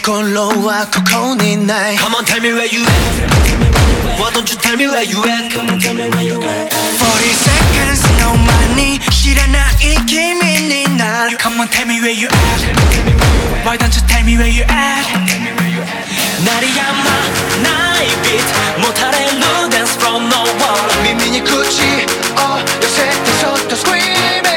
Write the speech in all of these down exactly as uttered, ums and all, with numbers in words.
心はここにない Come on tell me where you at Why don't you tell me where you at Come on tell me where you at forty secondsの間に知らない君になる Come on tell me where you at Why don't you tell me where you at 鳴りやまないビートもたれる Dance from no wall 耳に口を寄せてそっと Screaming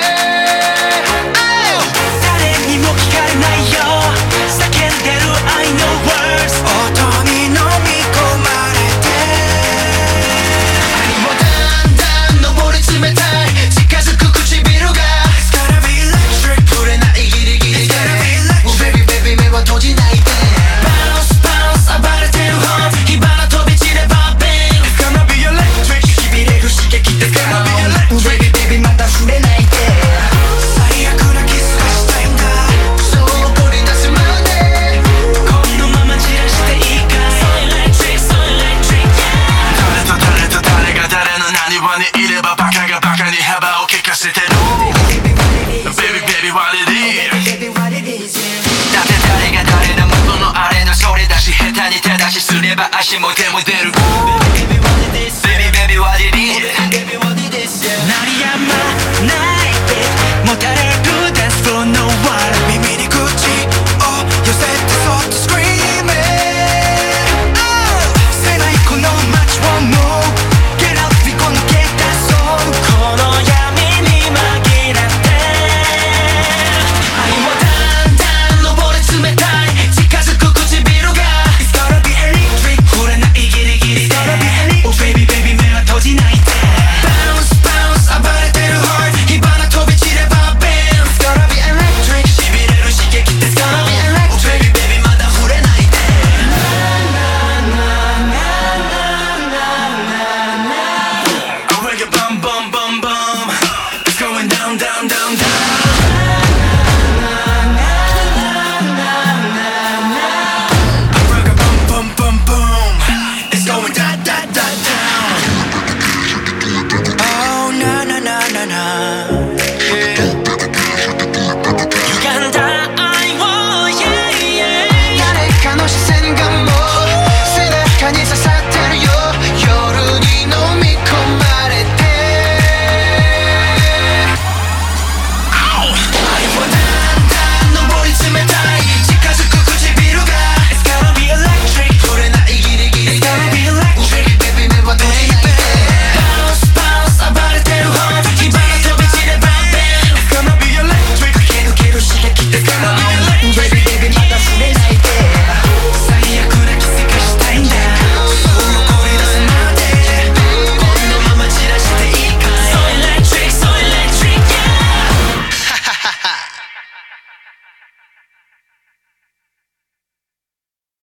Baby baby what it is だって誰が誰の元のあれのそれだし下手に手出しすれば足も手も出る